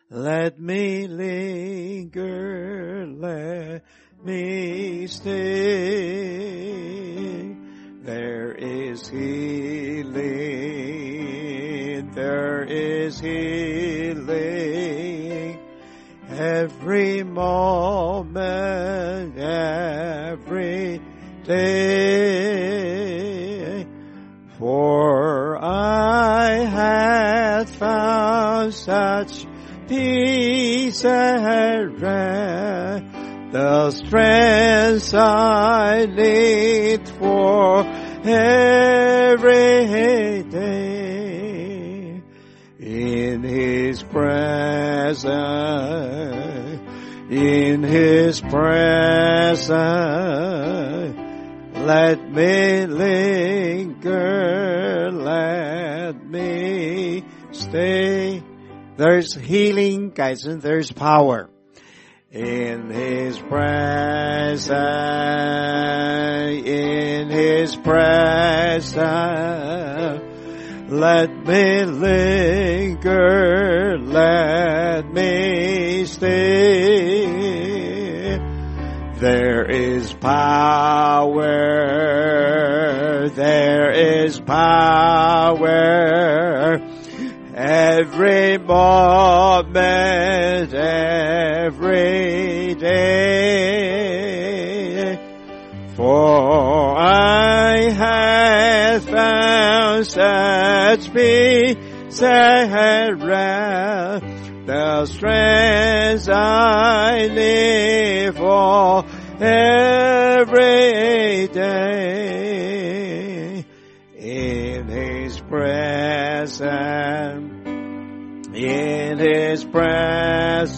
Let me linger, let me stay. There is healing, there is healing. Every moment, every day. For I have found such peace and rest, the strength I need for every day. In His presence, in His presence, let me linger, let me stay. There's healing, guys, and there's power. In His presence, in His presence, let me linger, let me stay. There is power, there is power. Every moment, every day. For I have found such peace and rest, the strength I need for every day. In His presence, in His presence,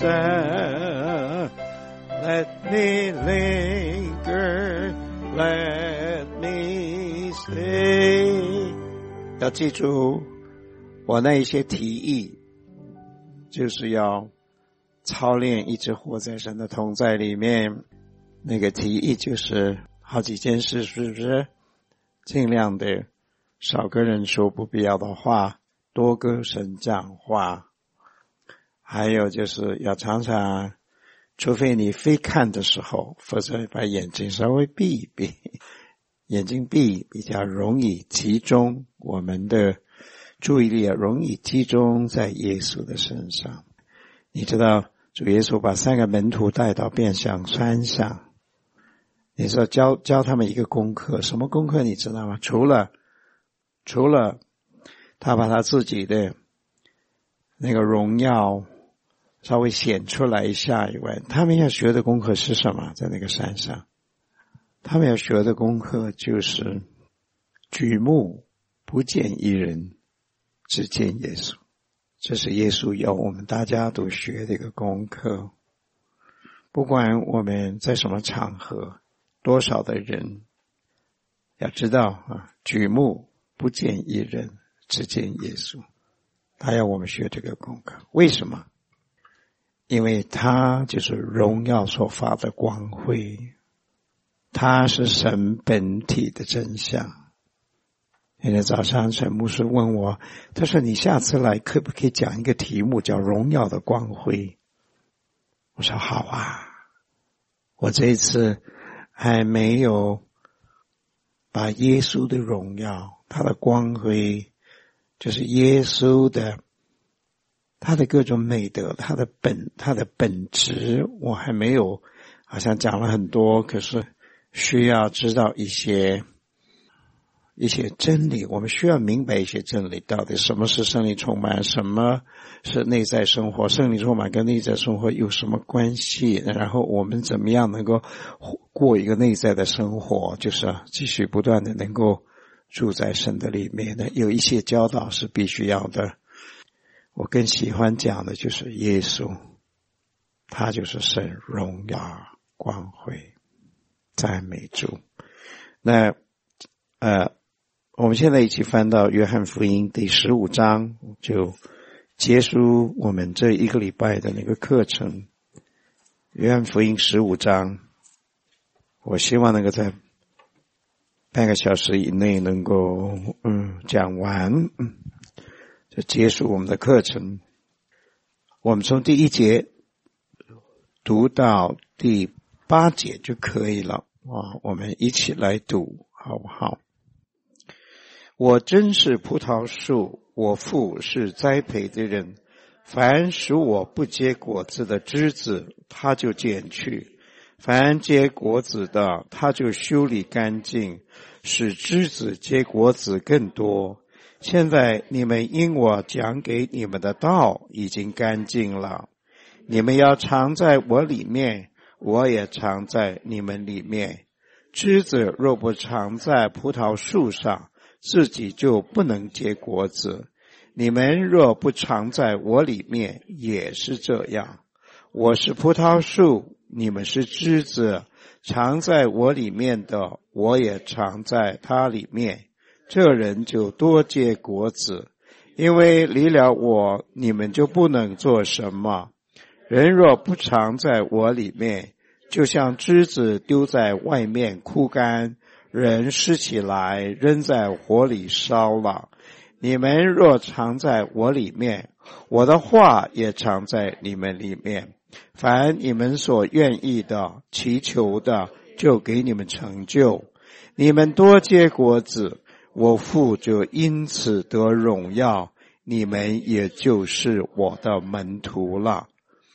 let me linger, let me stay. 要记住我那一些提议，就是要操练一直活在神的同在里面。那个提议就是好几件事，是不是？尽量的少跟人说不必要的话，多跟神讲话。还有就是要常常，除非你非看的时候，否则把眼睛稍微闭一闭，眼睛闭比较容易集中，我们的注意力容易集中在耶稣的身上。你知道主耶稣把3个门徒带到变相山上，你说教他们一个功课，什么功课你知道吗？除了他把他自己的那个荣耀稍微显出来一下以外，他们要学的功课是什么？在那个山上他们要学的功课就是举目不见一人，只见耶稣。这是耶稣要我们大家都学的一个功课。不管我们在什么场合，多少的人，要知道举目不见一人，只见耶稣。他要我们学这个功课。为什么？因为他就是荣耀所发的光辉，他是神本体的真相。今天早上陈牧师问我，他说你下次来可不可以讲一个题目叫荣耀的光辉？我说好啊。我这一次还没有把耶稣的荣耀，他的光辉，就是耶稣的他的各种美德，他的本质，我还没有好像讲了很多，可是需要知道一些真理，我们需要明白一些真理，到底什么是圣灵充满，什么是内在生活，圣灵充满跟内在生活有什么关系，然后我们怎么样能够过一个内在的生活，就是继续不断的能够住在神的里面的，有一些教导是必须要的。我更喜欢讲的就是耶稣，他就是神荣耀光辉，赞美主。那我们现在一起翻到约翰福音第15章，就结束我们这一个礼拜的那个课程。约翰福音15章，我希望能够在半个小时以内能够讲完，就结束我们的课程。 我们从第1节读到第8节就可以了啊，我们一起来读好不好？我真是葡萄树，我父是栽培的人，凡使我不结果子的枝子，他就剪去；凡结果子的，他就修理干净，使枝子结果子更多。现在你们因我讲给你们的道已经干净了，你们要常在我里面，我也常在你们里面。枝子若不常在葡萄树上，自己就不能结果子。你们若不常在我里面，也是这样。我是葡萄树，你们是枝子，常在我里面的，我也常在他里面。这人就多结果子，因为离了我，你们就不能做什么。人若不常在我里面，就像枝子丢在外面枯干，人拾起来扔在火里烧了。你们若常在我里面，我的话也常在你们里面。凡你们所愿意的、祈求的，就给你们成就。你们多结果子，我父就因此得荣耀，你们也就是我的门徒了。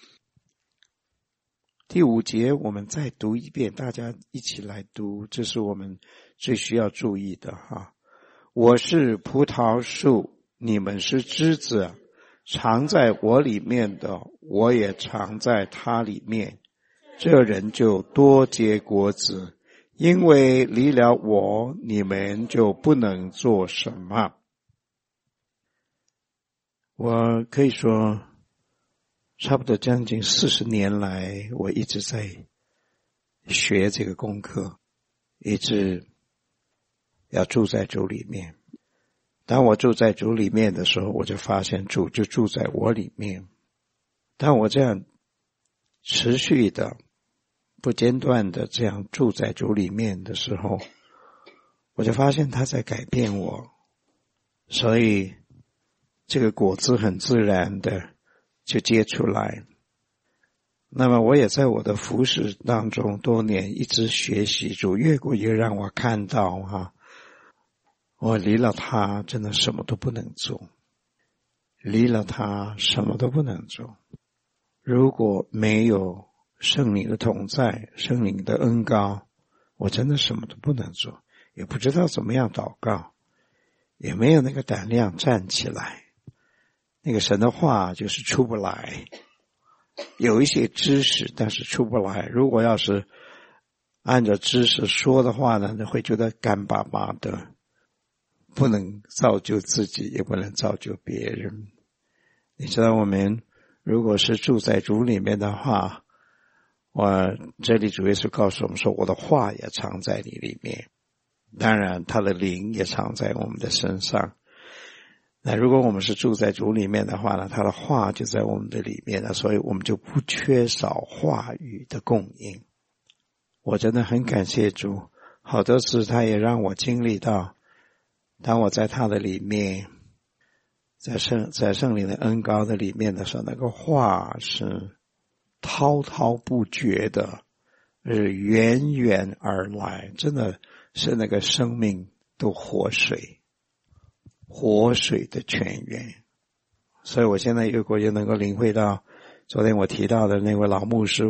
第5节我们再读一遍，大家一起来读，这是我们最需要注意的哈。我是葡萄树，你们是枝子，常在我里面的，我也常在他里面。这人就多结果子，因为离了我，你们就不能做什么。我可以说差不多将近40年来，我一直在学这个功课，一直要住在主里面。当我住在主里面的时候，我就发现主就住在我里面。当我这样持续的不间断的这样住在主里面的时候，我就发现他在改变我，所以这个果子很自然的就结出来。那么我也在我的服事当中多年一直学习主，越过越让我看到我离了他真的什么都不能做，离了他什么都不能做。如果没有圣灵的同在，圣灵的恩膏，我真的什么都不能做，也不知道怎么样祷告，也没有那个胆量站起来。那个神的话就是出不来，有一些知识但是出不来。如果要是按照知识说的话呢，会觉得干巴巴的，不能造就自己，也不能造就别人。你知道我们如果是住在主里面的话，我这里主耶稣告诉我们说，我的话也藏在你里面，当然他的灵也藏在我们的身上。那如果我们是住在主里面的话呢，他的话就在我们的里面了，所以我们就不缺少话语的供应。我真的很感谢主，好多次他也让我经历到，当我在他的里面，在圣灵的恩膏的里面的时候，那个话是滔滔不绝的，是源源而来，真的是那个生命的活水的泉源。所以我现在如果也能够领会到昨天我提到的那位老牧师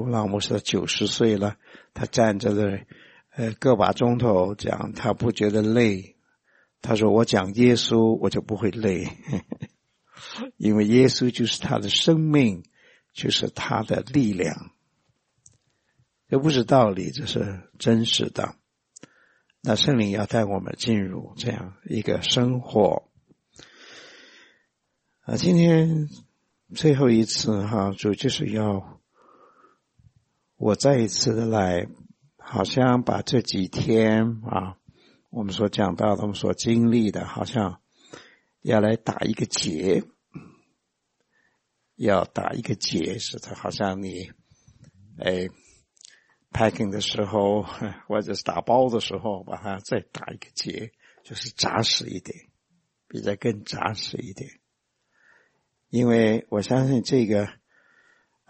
90岁了，他站着的个把钟头讲，他不觉得累。他说我讲耶稣我就不会累因为耶稣就是他的生命，就是他的力量。这不是道理，这是真实的。那圣灵要带我们进入这样一个生活。今天最后一次主就是要我再一次的来，好像把这几天我们所讲到的，我们所经历的，好像要来打一个结，是的，好像你packing 的时候或者是打包的时候，把它再打一个结，就是扎实一点，比这更扎实一点。因为我相信这个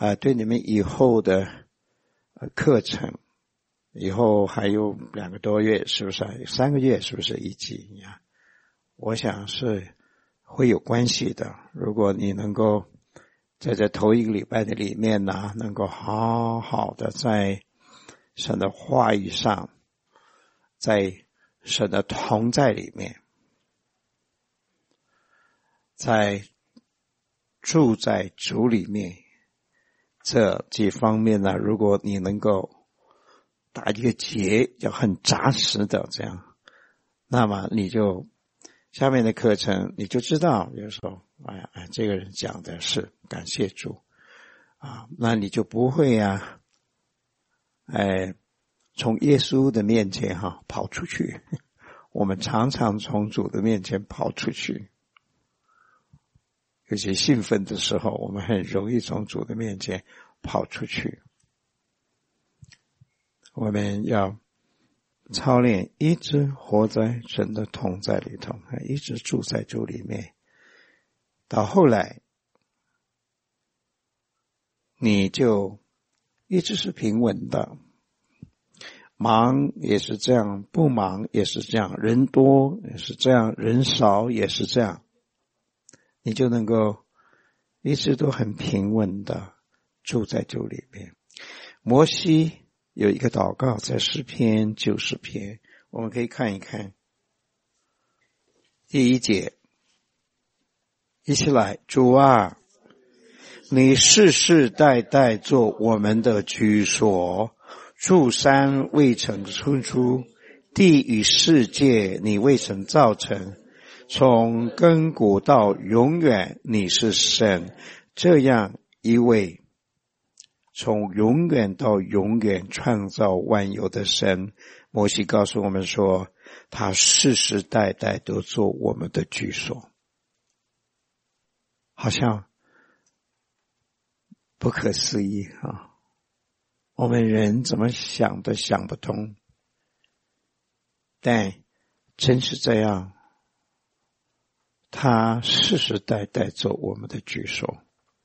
对你们以后的课程，以后还有2个多月，是不是？3个月是不是一季呀？我想是会有关系的。如果你能够在这头1个礼拜的里面呢，能够好好的在神的话语上，在神的同在里面，在住在主里面，这几方面呢，如果你能够打一个结，要很扎实的这样，那么你就下面的课程你就知道，比如说这个人讲的是感谢主那你就不会从耶稣的面前跑出去。我们常常从主的面前跑出去，有些兴奋的时候，我们很容易从主的面前跑出去。我们要操练一直活在神的同在里头，一直住在主里面，到后来你就一直是平稳的，忙也是这样，不忙也是这样，人多也是这样，人少也是这样，你就能够一直都很平稳的住在主里面。摩西有一个祷告在诗篇90篇，我们可以看一看。第1节，一起来，主啊，你世世代代做我们的居所，诸山未曾生出，地与世界你未曾造成，从亘古到永远你是神，这样一位从永远到永远创造万有的神。摩西告诉我们说，他世世代代都做我们的居所。好像不可思议我们人怎么想都想不通，但真是这样，他世世代代做我们的居所。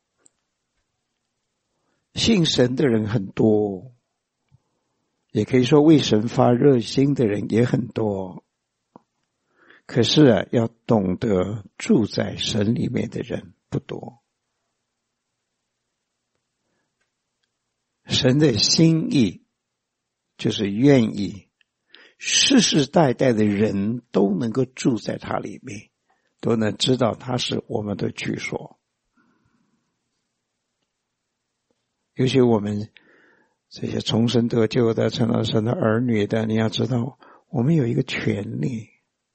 信神的人很多，也可以说为神发热心的人也很多，可是要懂得住在神里面的人不多。神的心意就是愿意世世代代的人都能够住在他里面，都能知道他是我们的居所。尤其我们这些重生得救的、成了神的儿女的，你要知道我们有一个权利，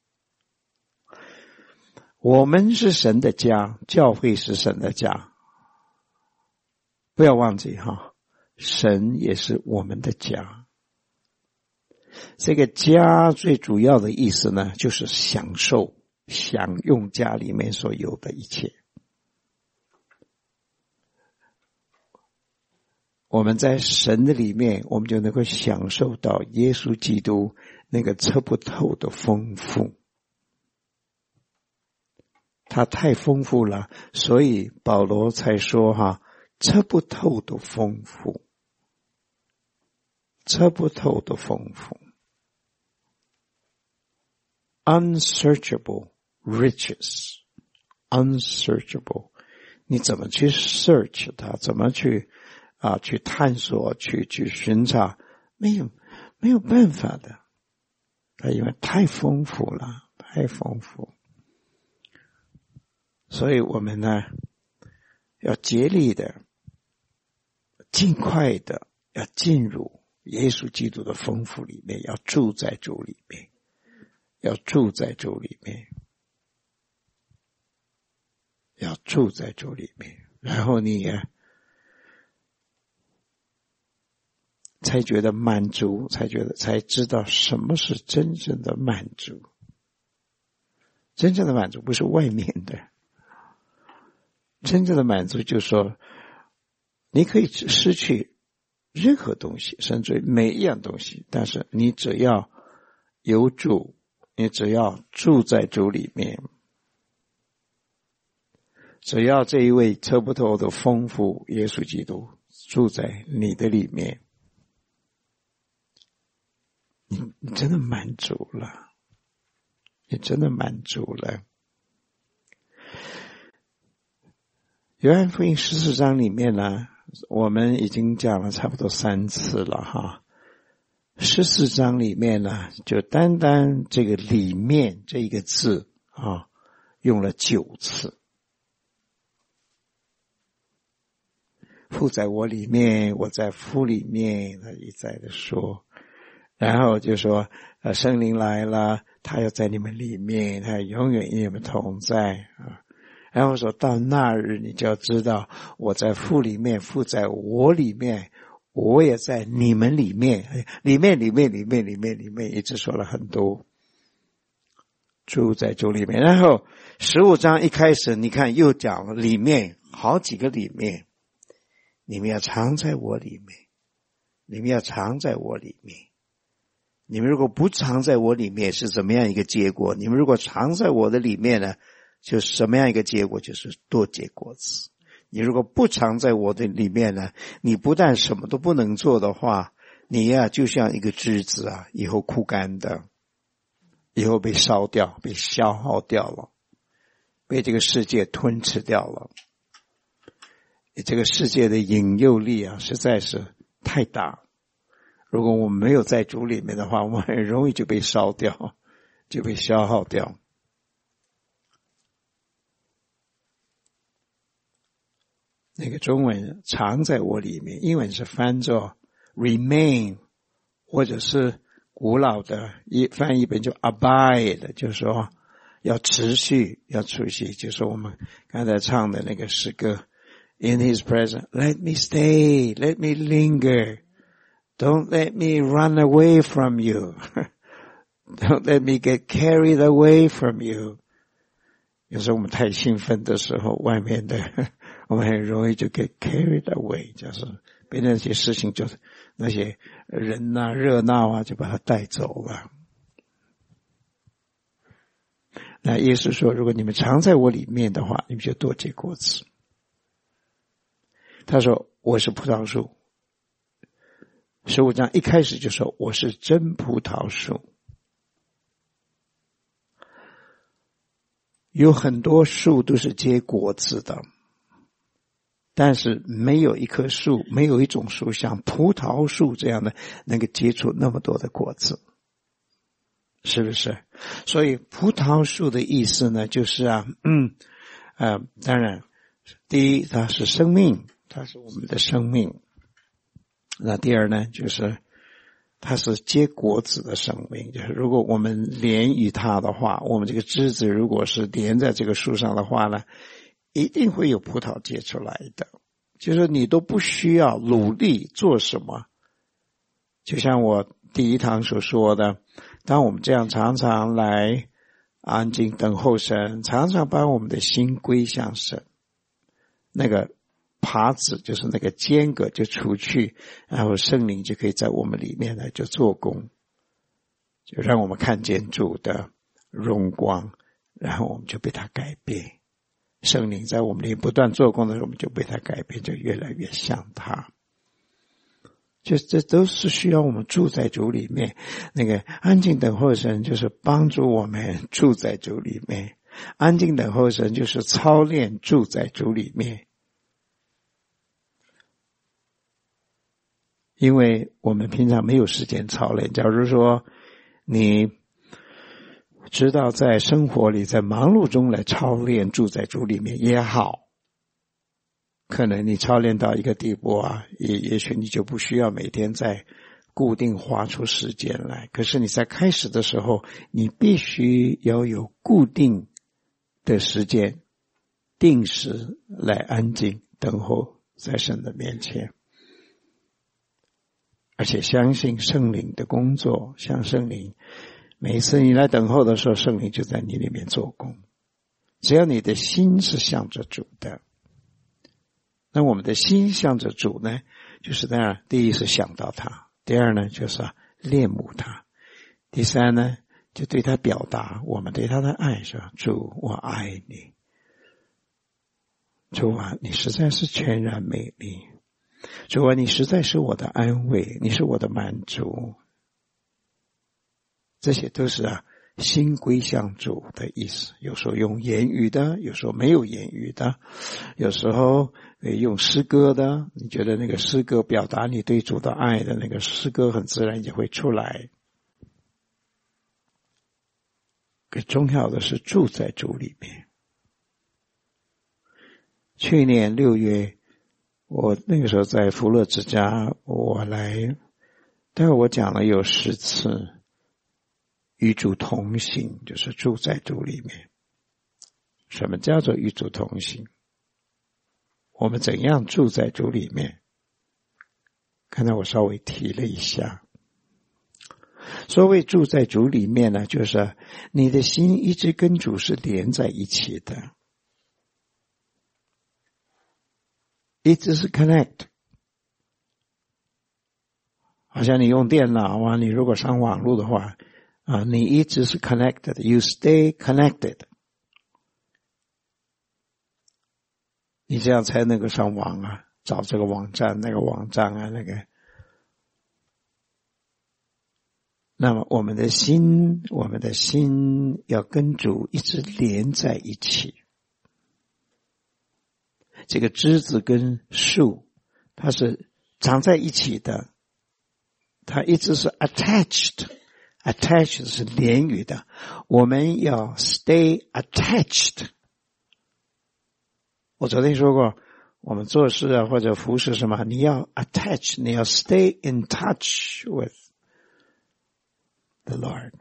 我们是神的家，教会是神的家，不要忘记神也是我们的家。这个家最主要的意思呢，就是享受、享用家里面所有的一切。我们在神的里面，我们就能够享受到耶稣基督那个测不透的丰富。他太丰富了，所以保罗才说测不透的丰富，测不透的丰富。Unsearchable riches, unsearchable， 你怎么去 search 它？怎么去探索，去寻找？没有办法的，因为太丰富了，太丰富。所以我们呢，要竭力的、尽快的要进入耶稣基督的丰富里面，要住在主里面，要住在主里面，要住在主里面，然后你才觉得满足，才知道什么是真正的满足。真正的满足不是外面的，真正的满足就是说，你可以失去任何东西，甚至每一样东西，但是你只要有主，你只要住在主里面， 只要这一位测不透的丰富耶稣基督住在你的里面，你真的满足了，你真的满足了。约翰福音14章里面呢，我们已经讲了差不多3次了哈。14章里面呢，就单单这个里面这一个字啊，用了9次。父在我里面，我在父里面，他一再的说。然后就说圣灵来了，他要在你们里面，他永远与你们同在啊。然后说到那日你就要知道，我在父里面，父在我里面，我也在你们里面，里面一直说了很多，住在主里面。然后15章一开始你看又讲了里面，好几个里面，你们要藏在我里面，你们要藏在我里面。你们如果不藏在我里面是怎么样一个结果？你们如果藏在我的里面呢，就是什么样一个结果？就是多结果子。你如果不藏在我的里面呢，你不但什么都不能做的话，你呀就像一个枝子啊，以后枯干的，以后被烧掉，被消耗掉了，被这个世界吞吃掉了。这个世界的引诱力啊，实在是太大。如果我们没有在主里面的话，我们很容易就被烧掉，就被消耗掉。那个中文藏在我里面，英文是翻作 remain， 或者是古老的翻译本就 abide， 就是说要持续，要持续，就是我们刚才唱的那个诗歌 In His presence, let me stay, let me linger, don't let me run away from you, don't let me get carried away from you。 有时候我们太兴奋的时候，外面的我们很容易就 get carried away， 就是被那些事情，就是那些人啊热闹啊就把它带走了。那耶稣说，如果你们藏在我里面的话，你们就多结果子。他说我是葡萄树，15章一开始就说我是真葡萄树。有很多树都是结果子的，但是没有一棵树，没有一种树像葡萄树这样的能够结出那么多的果子，是不是？所以葡萄树的意思呢，就是当然第一它是生命，它是我们的生命。那第二呢，就是它是结果子的生命，就是如果我们连于它的话，我们这个枝子如果是连在这个树上的话呢，一定会有葡萄结出来的。就是你都不需要努力做什么，就像我第一堂所说的，当我们这样常常来安静等候神，常常把我们的心归向神，那个耙子就是那个间隔就除去，然后圣灵就可以在我们里面来就做工，就让我们看见主的荣光，然后我们就被他改变。圣灵在我们里面不断做工的时候，我们就被他改变，就越来越像他。就这都是需要我们住在主里面。那个安静等候神就是帮助我们住在主里面，安静等候神就是操练住在主里面。因为我们平常没有时间操练，假如说你知道在生活里在忙碌中来操练住在主里面也好，可能你操练到一个地步啊，也许你就不需要每天再固定花出时间来。可是你在开始的时候，你必须要有固定的时间，定时来安静等候在神的面前，而且相信圣灵的工作，像圣灵每一次你来等候的时候，圣灵就在你里面做工。只要你的心是向着主的，那我们的心向着主呢，就是当然第一是想到他，第二呢就是恋慕他，第三呢就对他表达我们对他的爱，说主我爱你。 主啊，你实在是全然美丽，主啊，你实在是我的安慰，你是我的满足。这些都是心归向主的意思，有时候用言语的，有时候没有言语的，有时候用诗歌的，你觉得那个诗歌表达你对主的爱的那个诗歌很自然也会出来。更重要的是住在主里面。去年6月，我那个时候在福乐之家，但是我讲了有10次与主同行，就是住在主里面。什么叫做与主同行？我们怎样住在主里面？刚才我稍微提了一下。所谓住在主里面呢，就是你的心一直跟主是连在一起的，一直是 connect。好像你用电脑啊，你如果上网络的话你一直是 connected， you stay connected， 你这样才能够上网找这个网站那个网站那个。那么我们的心要跟主一直连在一起。这个枝子跟树它是长在一起的，它一直是 attached 是连语的，我们要 stay attached。 我昨天说过，我们做事或者服侍什么，你要 attach， 你要 stay in touch with the Lord。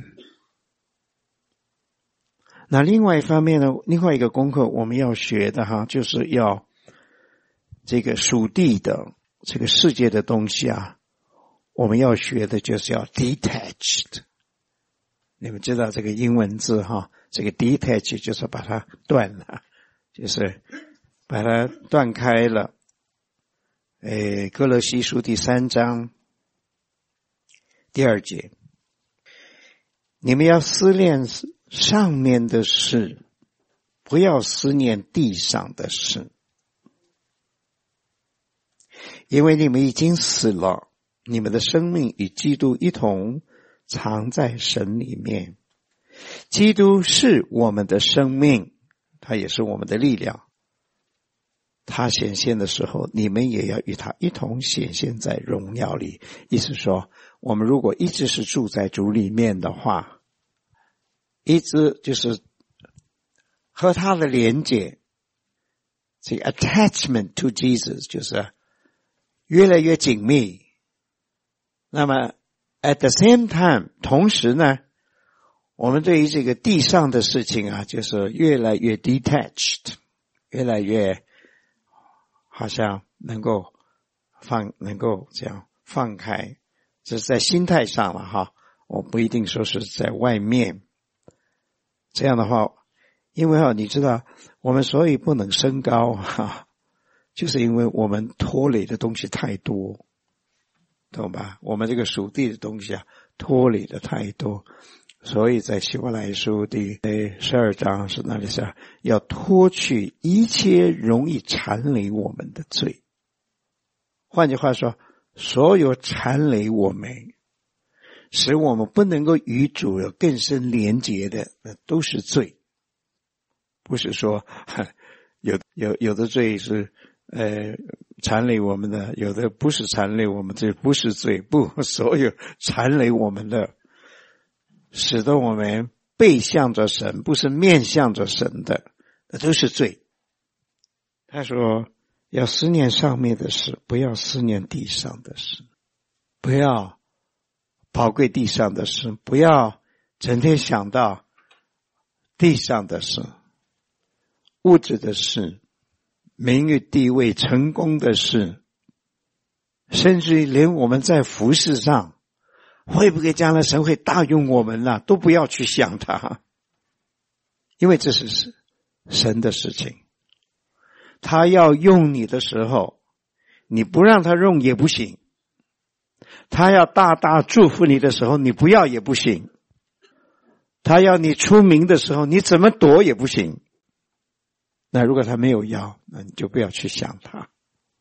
那另外一方面呢，另外一个功课我们要学的就是要这个属地的这个世界的东西我们要学的就是要 detached。 你们知道这个英文字这个 detached 就是把它断了，就是把它断开了。歌罗西书第3章第2节，你们要思念上面的事，不要思念地上的事，因为你们已经死了，你们的生命与基督一同藏在神里面。基督是我们的生命，他也是我们的力量。他显现的时候，你们也要与他一同显现在荣耀里。意思说，我们如果一直是住在主里面的话，一直就是和他的连结，这个 attachment to Jesus 就是越来越紧密。那么 at the same time， 同时呢，我们对于这个地上的事情就是越来越 detached， 越来越好像能够这样放开。这是在心态上了我不一定说是在外面。这样的话，因为你知道我们所以不能升高就是因为我们拖累的东西太多，懂吧？我们这个属地的东西拖累的太多，所以在希伯来书第12章是那里是要脱去一切容易缠累我们的罪。换句话说，所有缠累我们使我们不能够与主有更深连结的，那都是罪。不是说有的罪是缠累我们的，有的不是缠累我们，这不是罪。不，所有缠累我们的，使得我们背向着神，不是面向着神的，那都是罪。他说要思念上面的事，不要思念地上的事，不要宝贵地上的事，不要整天想到地上的事，物质的事，名誉地位成功的事，甚至于连我们在服事上会不会将来神会大用我们都不要去想它，因为这是神的事情。他要用你的时候，你不让他用也不行，他要大大祝福你的时候，你不要也不行，他要你出名的时候，你怎么躲也不行。 那如果他没有要，那你就不要去想他。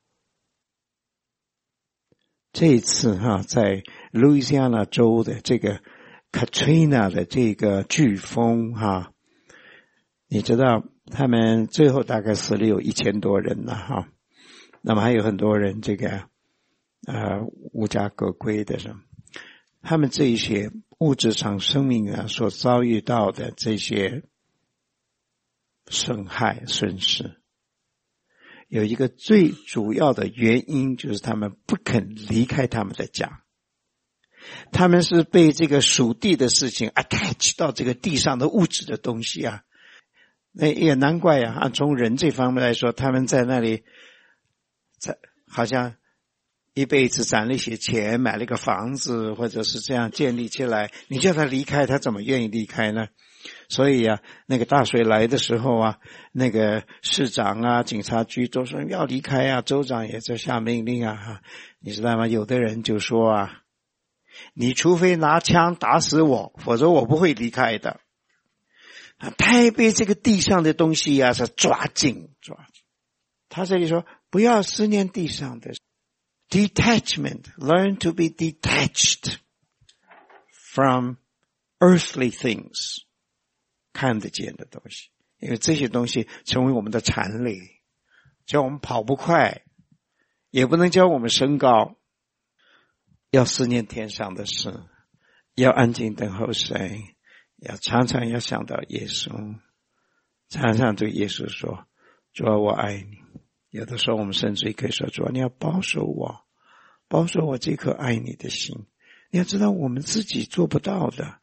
这一次在路易斯安那州的这个 Katrina 的这个飓风你知道他们最后大概死了有1000多人了那么还有很多人这个无家可归的人，他们这一些物质上生命所遭遇到的这些损害损失，有一个最主要的原因，就是他们不肯离开他们的家。他们是被这个属地的事情 attach 到这个地上的物质的东西那也难怪按从人这方面来说，他们在那里好像一辈子攒了一些钱，买了个房子，或者是这样建立起来，你叫他离开，他怎么愿意离开呢？所以那个大水来的时候那个市长警察局都说要离开州长也在下命令你知道吗？有的人就说你除非拿枪打死我，否则我不会离开的。太被这个地上的东西是抓紧。他这里说不要思念地上的 detachment, learn to be detached from earthly things， 看得见的东西，因为这些东西成为我们的缠累，叫我们跑不快，也不能叫我们升高。要思念天上的事，要安静等候神，要常常要想到耶稣，常常对耶稣说主啊我爱你。有的时候我们甚至可以说主啊你要保守我这颗爱你的心。你要知道我们自己做不到的，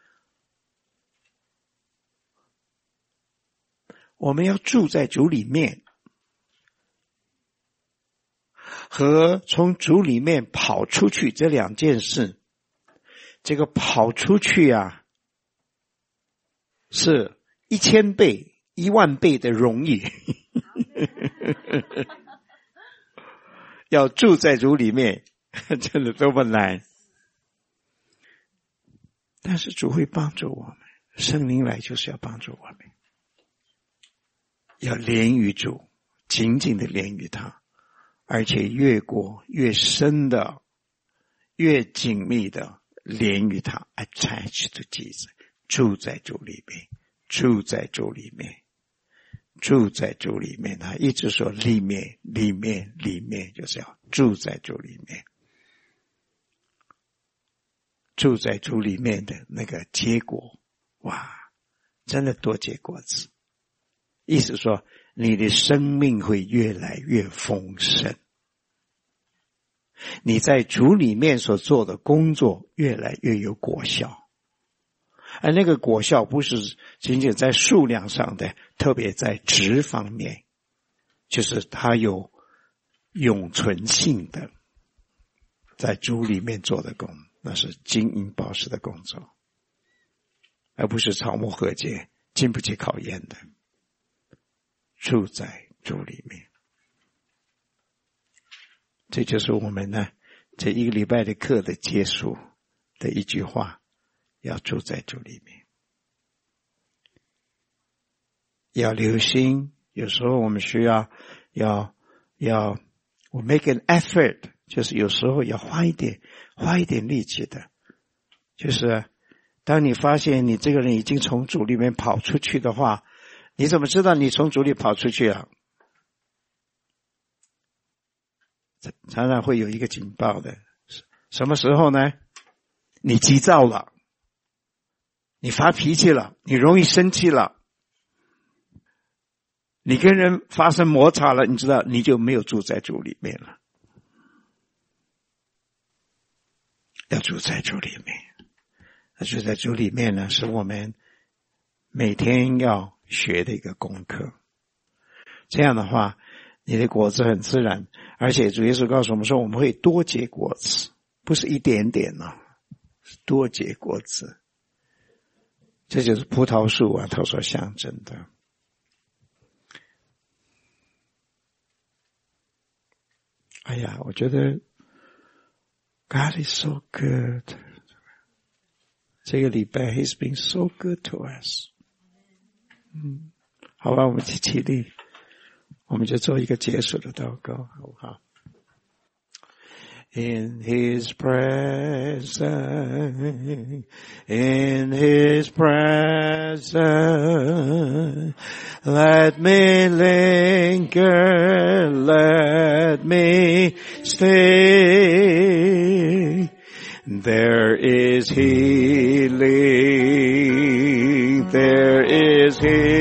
我们要住在主里面，和从主里面跑出去这两件事。这个跑出去是1000倍10000倍的容易要住在主里面真的多么难，但是主会帮助我们，圣灵来就是要帮助我们，要连于主，紧紧的连于他，而且越过越深的越紧密的连于他 attached to Jesus， 住在主里面，住在主里面，住在主里面。他一直说里面里面里面，就是要住在主里面。住在主里面的那个结果，哇，真的多结果子。意思说你的生命会越来越丰盛，你在主里面所做的工作越来越有果效，而那个果效不是仅仅在数量上的，特别在质方面，就是它有永存性的，在主里面做的工，那是金银宝石的工作，而不是草木禾秸经不起考验的。住在主里面，这就是我们这一个礼拜的课的结束的一句话，要住在主里面，要留心。有时候我们需要我 make an effort， 就是有时候要花一点力气的。就是当你发现你这个人已经从主里面跑出去的话，你怎么知道你从主里跑出去了？常常会有一个警报的，什么时候呢？你急躁了，你发脾气了，你容易生气了，你跟人发生摩擦了，你知道你就没有住在主里面了。要住在主里面，住在主里面呢，是我们每天要学的一个功课。这样的话你的果子很自然，而且主耶稣告诉我们说我们会多结果子，不是一点点是多结果子。这就是葡萄树它所象征的。哎呀，我觉得 God is so good， 这个礼拜 He's been so good to us。 好吧，我们起立，我们就做一个结束的祷告，好不好？In His presence, in His presence, let me linger, let me stay. There is healing, there is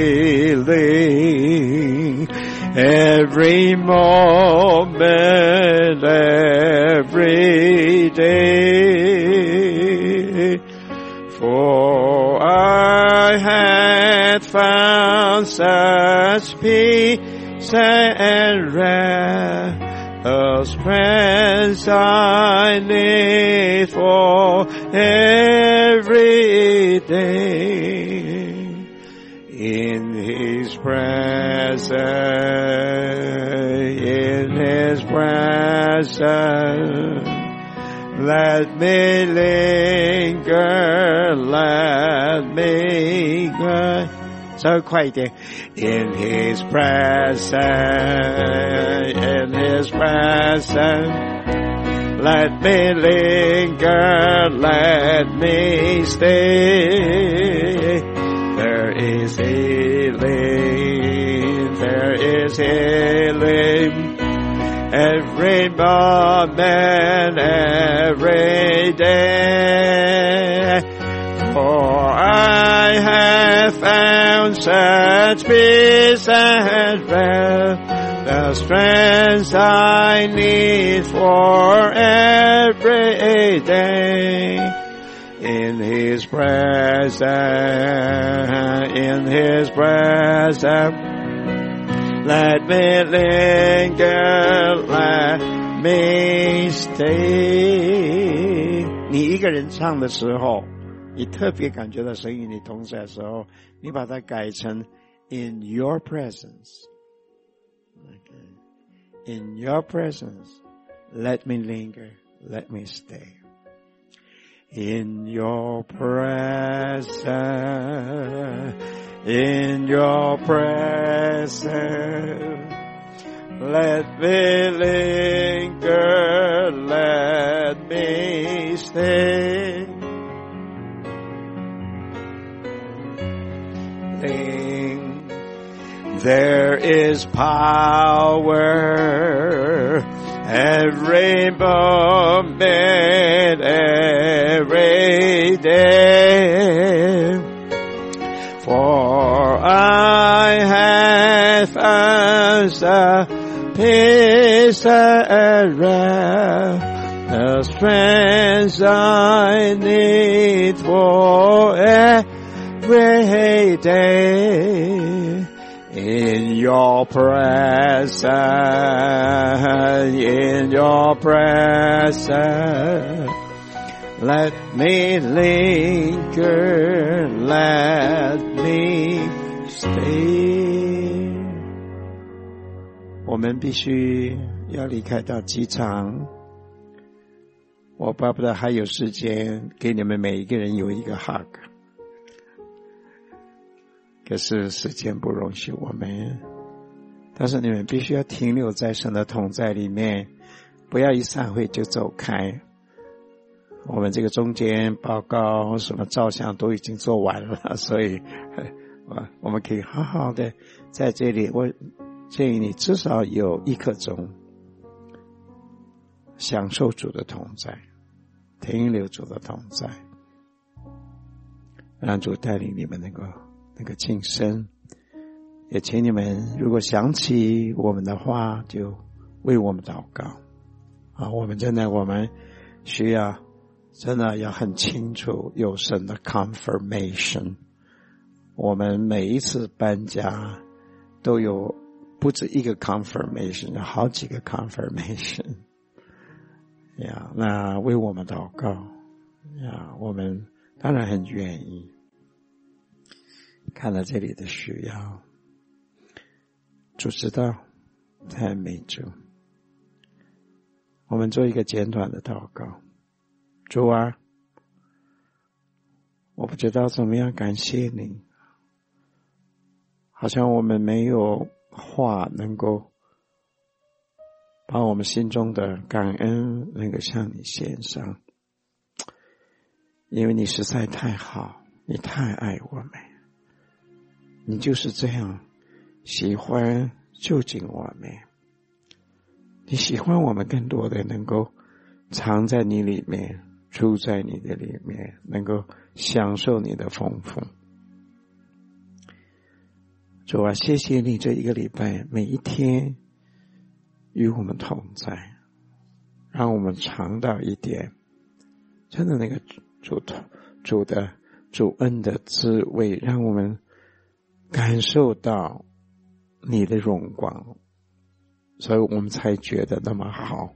healing, every moment, every day. For I had found such peace and rest, a strength I need for every day. In His presence, in His presence, let me linger, let me go. 稍微快一点。In His presence, in His presence, let me linger, let me stay. There is healing, there is healing, every moment, every day. For I have found such peace and rest, the strength I need for every day. In His presence, in His presence, let me linger, let me stay. 你一个人唱的时候，你特别感觉到神与你同在的时候，你把它改成 in your presence. Okay. In your presence, let me linger, let me stay. In your presence, in your presence, let me linger, let me stay. There is power every moment, every day. For I have found the peace and rest, the strength I need for every day. In your presence, in your presence, let me linger, let me stay. 我们必须要离开到机场，我巴不得还有时间给你们每一个人有一个 hug。可是时间不容许我们，但是你们必须要停留在神的同在里面，不要一散会就走开。我们这个中间报告什么照相都已经做完了，所以我们可以好好的在这里，我建议你至少有1刻钟享受主的同在，停留主的同在，让主带领你们能够晋升。也请你们如果想起我们的话，就为我们祷告啊！我们需要真的要很清楚有神的 confirmation。我们每一次搬家都有不止一个 confirmation， 有好几个 confirmation。那为我们祷告我们当然很愿意。看到这里的需要，主知道，赞美主。我们做一个简短的祷告。主啊，我不知道怎么样感谢你， 好像我们没有话能够把我们心中的感恩能够向你献上，因为你实在太好，你太爱我们，你就是这样喜欢就近我们，你喜欢我们更多的能够藏在你里面，住在你的里面，能够享受你的丰富。主啊，谢谢你这一个礼拜每一天与我们同在，让我们尝到一点真的那个主恩的滋味，让我们感受到你的荣光，所以我们才觉得那么好。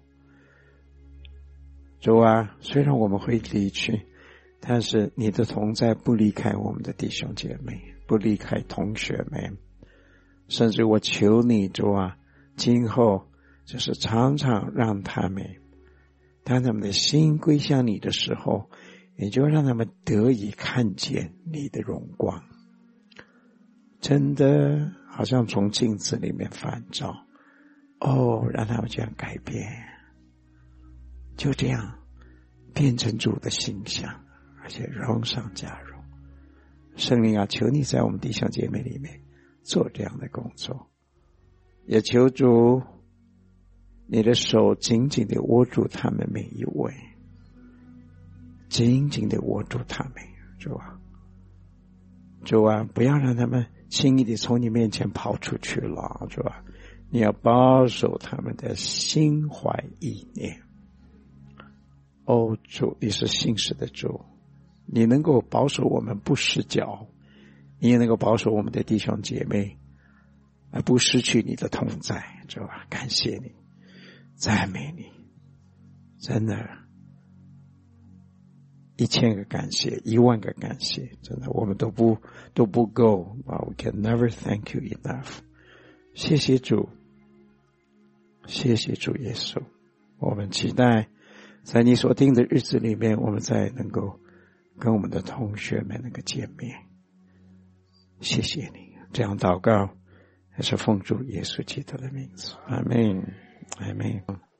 主啊，虽然我们会离去，但是你的同在不离开我们的弟兄姐妹，不离开同学们，甚至我求你主啊，今后就是常常让他们当他们的心归向你的时候，也就让他们得以看见你的荣光，真的好像从镜子里面反照，让他们这样改变，就这样变成主的形象，而且荣上加荣。圣灵啊，求你在我们弟兄姐妹里面做这样的工作，也求主你的手紧紧地握住他们每一位，紧紧地握住他们。主啊，不要让他们轻易地从你面前跑出去了。主啊，你要保守他们的心怀意念。主，你是信实的主，你能够保守我们不失脚，你也能够保守我们的弟兄姐妹而不失去你的同在。主啊，感谢你，赞美你，真的1000个感谢，10000个感谢，真的我们都不够， we can never thank you enough。 谢谢主，谢谢主耶稣，我们期待在你所定的日子里面，我们再能够跟我们的同学们能够见面。谢谢你，这样祷告还是奉主耶稣基督的名字，阿们，阿们。